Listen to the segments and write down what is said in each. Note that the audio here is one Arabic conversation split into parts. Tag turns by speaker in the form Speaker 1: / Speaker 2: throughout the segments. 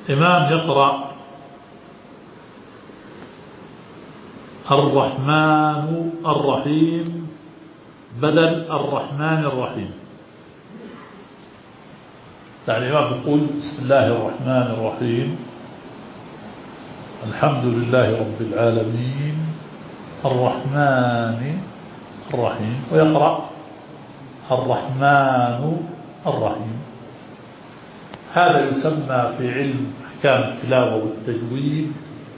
Speaker 1: إمام يقرأ الرحمن الرحيم بدل الرحمن الرحيم. يعني الإمام يقول بسم الله الرحمن الرحيم الحمد لله رب العالمين الرحمن الرحيم، ويقرأ الرحمن الرحيم. هذا يسمى في علم أحكام التلاوة والتجويد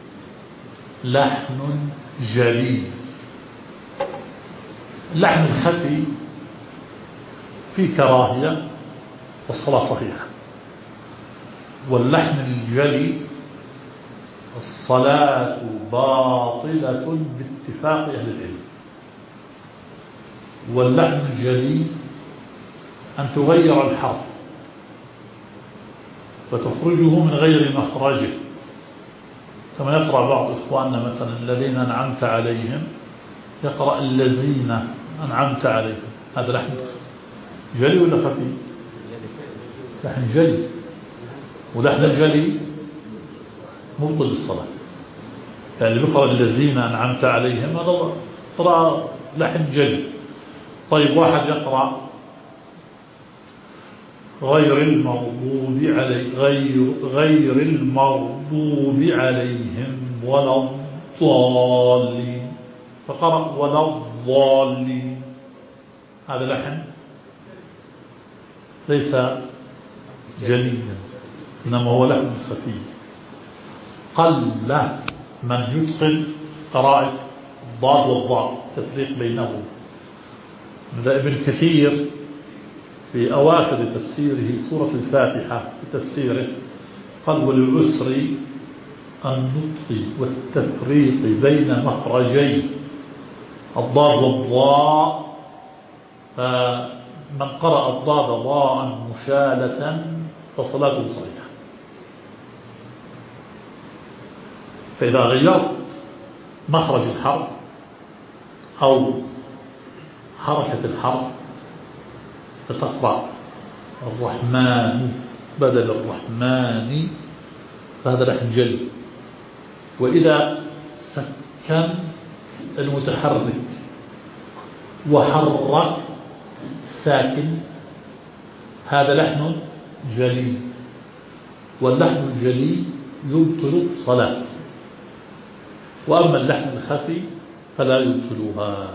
Speaker 1: لحن جلي. اللحن الخفي في كراهية والصلاة صحيحة، واللحن الجلي الصلاة باطلة باتفاق أهل العلم. واللحن الجلي أن تغير الحرف وتخرجه من غير مخرجه، كما يقرأ بعض إخواننا مثلا الذين أنعمت عليهم يقرأ الذين أنعمت عليهم. هذا لحن جلي ولا خفي؟ لحن جلي، ولحن الجلي مبطل للصلاة. يعني اللي بيقرأ الذين أنعمت عليهم هذا قراءة لحن جلي. طيب واحد يقرأ غير المغضوب عليهم ولا الضالين، فقرأ ولا الضالين. هذا لحن ليس جليا، إنما هو لحن خفي. قل من يدخل قراءة الضاد والضاء التفريق بينهم. هذا ابن كثير في أواخر تفسيره سورة الفاتحة في تفسيره قال وللعسر النطق والتفريق بين مخرجي الضاد والضاء، فمن قرأ الضاد ضاء مشالة فصلاته صحيحة. فإذا غيرت مخرج الحرف أو حركة الحرف فتقرأ الرحمن بدل الرحمن، فهذا لحن جلي. وإذا سكن المتحرك وحرك ساكن هذا لحن جلي، واللحن الجلي يبطل الصلاة، وأما اللحن الخفي فلا يبطلها.